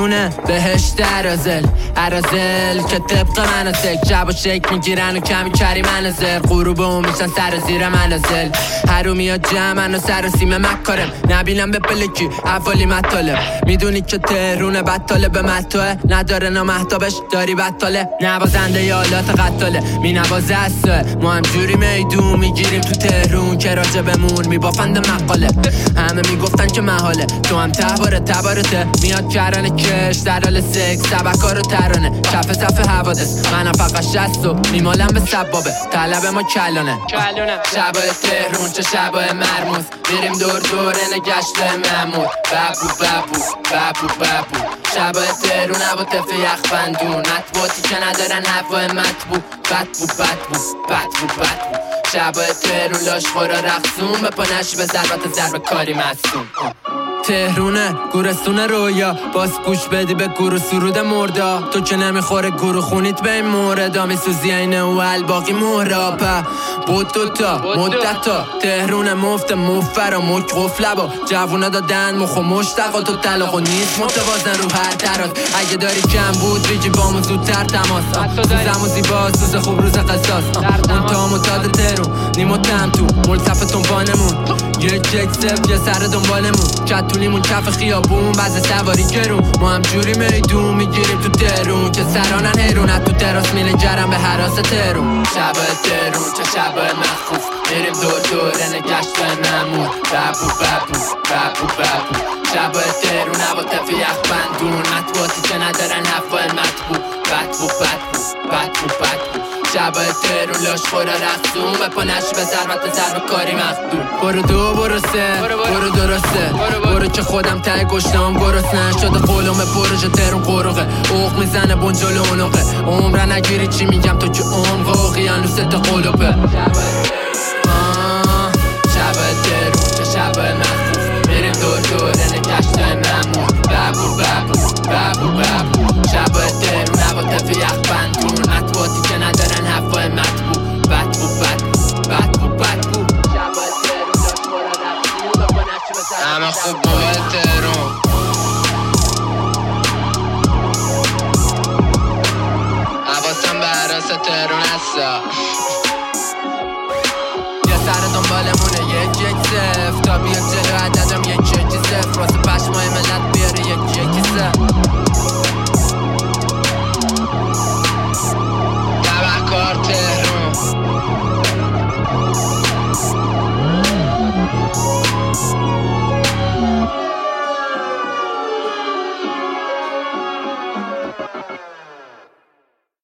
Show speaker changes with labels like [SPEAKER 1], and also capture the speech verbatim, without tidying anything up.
[SPEAKER 1] تهرونه بهشت عرازل عرازل که طبق مناسک جب و شک میگیرن و کمی کری منازل غروب و میشن سر و زیر منازل حرومی ها جمعن و سر و سیم مکارم نبینم به پلکی اولی مطالب میدونی که تهرونه بطاله به مطاله نداره نامحتابش داری بطاله نوازنده یالات قطاله می نوازه اصله ما هم جوری میدون میگیریم تو تهرون که راجه بمون میبافند مقاله همه میگفتن که محاله تو هم تباره تبارته میاد کرانه کش در حال سکس سبکا رو ترانه کف صف حوادث منم فقط شستو میمالم به سبابه طلب ما کلانه شبای تهرون چه شبای مرموز میریم دور دور نگشت ممور بابو بابو بابو بابو شبای تهرون هوا تف یخ بندون مطبوعاتی که ندارن هوای مطبوع بدبو بدبو بدبو بدبو شبای تهرون لاش خورا رقصون به پانشی به ضربت ضرب کاری مستون تهرونه گورستون رویا باز گوش بدی به گورو سرود مردا تو که نمیخوره گورو خونیت به این موردا میسوزی اینه و الباقی مهرابه بود دوتا مدتا تهرونه مفت مفر و مک قفله با جوونه دادن مخ و مشتقا تو طلاق و نیست متوازن رو هر تراز اگه داری کم بود بگی بامو زودتر تماس سوزم و زیبا سوز خوب روز قصاص اون تا متاد تهرون نیمو تم تو ملتفتون بانمون یک یک سف یه سر دنبالمون کتونیمون کف خیابون بعض سواری گرون ما هم جوری میدون میگیریم تو تهرون که سرانن هیرون تو تراس میله جرم به حراس تهرون شبای تهرون چه شبای مخوف میریم دور دور نگشت ممون بابو بابو بابو بابو شبای تهرون هوا تف یخ بندون مطبوعاتی که ندارن هوای مطبوع بدبو بدبو بدبو بدبو شبای تهرون لاش خورا رقصون به پانشی به ضربت ضرب کاری مخدون برو دو برو سه برو درسته برو که خودم ته گشتم گرسنه شده قولم پروژه تهرون قروقه اوق میزنه بونجل و اونقه عمره نگیری چی میگم تو که عمق و اقیانوست قلوبه شبای تهرون چه شبای مخوف میریم دور دور نگشت ممون بابو بابو بابو بابو شبای تهرون هوا تف یخ بندون مطبوعاتی که ندارن هوای مطبوع بدبو بدبو بدبو بدبو شبای تهرون لاش خورا رقصون به پانشی به ضربت همه خوب موقع تهرون حواسم به حراس تهرون هستا